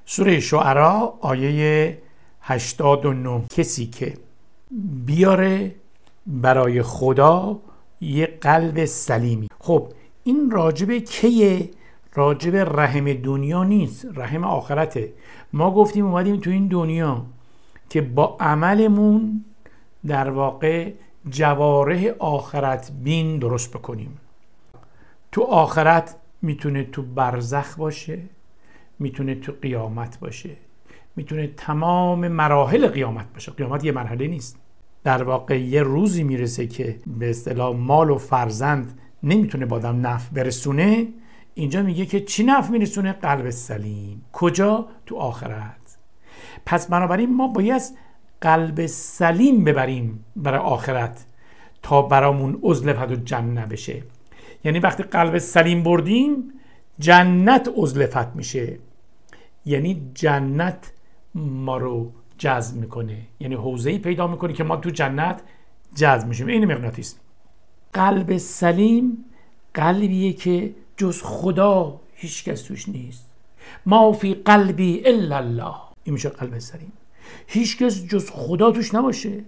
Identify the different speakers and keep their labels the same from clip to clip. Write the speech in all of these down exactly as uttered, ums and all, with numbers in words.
Speaker 1: سوره شعراء آیه هشتاد و نه. کسی که بیاره برای خدا یه قلب سلیمی. خب این راجب کیه؟ راجب رحم دنیا نیست، رحم آخرته. ما گفتیم اومدیم تو این دنیا که با عملمون در واقع جوارح آخرت بین درست بکنیم. تو آخرت میتونه تو برزخ باشه، میتونه تو قیامت باشه، میتونه تمام مراحل قیامت باشه. قیامت یه مرحله نیست. در واقع یه روزی میرسه که به اصطلاح مال و فرزند نمیتونه با آدم نفع برسونه. اینجا میگه که چی نفع میرسونه؟ قلب سلیم. کجا؟ تو آخرت. پس بنابراین ما باید قلب سلیم ببریم برای آخرت تا برامون ازلفت و جنت بشه. یعنی وقتی قلب سلیم بردیم جنت ازلفت میشه، یعنی جنت ما رو جذب میکنه، یعنی حوزه‌ای پیدا میکنه که ما تو جنت جذب میشیم. این مغناطیس. قلب سلیم قلبیه که جز خدا هیچ کس توش نیست. ما فی قلبی الا الله. این میشه قلب سلیم. هیچ کس جز خدا توش نباشه.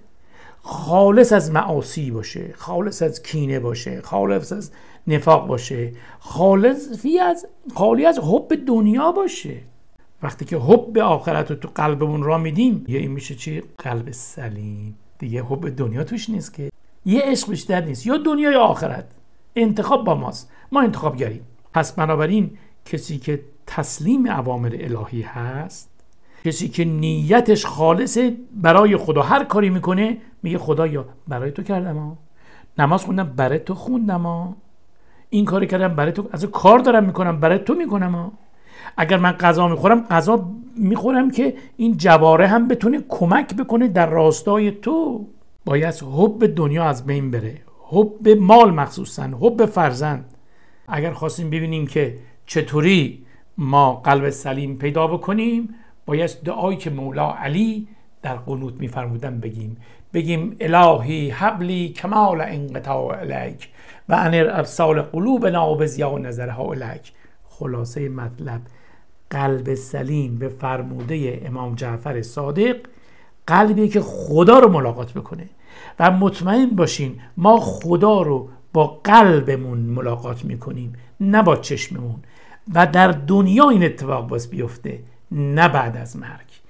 Speaker 1: خالص از معاصی باشه، خالص از کینه باشه، خالص از نفاق باشه، خالص از خالی از حب دنیا باشه. وقتی که حب آخرت رو تو قلبمون را میدیم، یه این میشه چی؟ قلب سلیم. دیگه حب دنیا توش نیست، که یه عشق بیشتر نیست، یا دنیا یا آخرت. انتخاب با ماست، ما انتخاب گریم. پس بنابراین کسی که تسلیم اوامر الهی هست، کسی که نیتش خالصه برای خدا، هر کاری میکنه میگه خدایا برای تو کردم ها، نماز خوندم برای تو خوندم ها، این کاری کردم برای تو، از کار دارم میکنم برای تو میکنم ها. اگر من غذا میخورم غذا میخورم که این جواره هم بتونه کمک بکنه در راستای تو. باید حب دنیا از بین بره، حب مال مخصوصا، حب فرزند. اگر خواستیم ببینیم که چطوری ما قلب سلیم پیدا بکنیم، باید دعایی که مولا علی در قنوت میفرمودن بگیم. بگیم الهی حبلی کمال انقطاع الیک و انر ابصار قلوبنا و ضیاء نظرها الیک. خلاصه مطلب، قلب سلیم به فرموده امام جعفر صادق قلبی که خدا رو ملاقات بکنه. و مطمئن باشین ما خدا رو با قلبمون ملاقات میکنیم، نه با چشممون. و در دنیا این اتفاق باز بیفته، نه بعد از مرگ.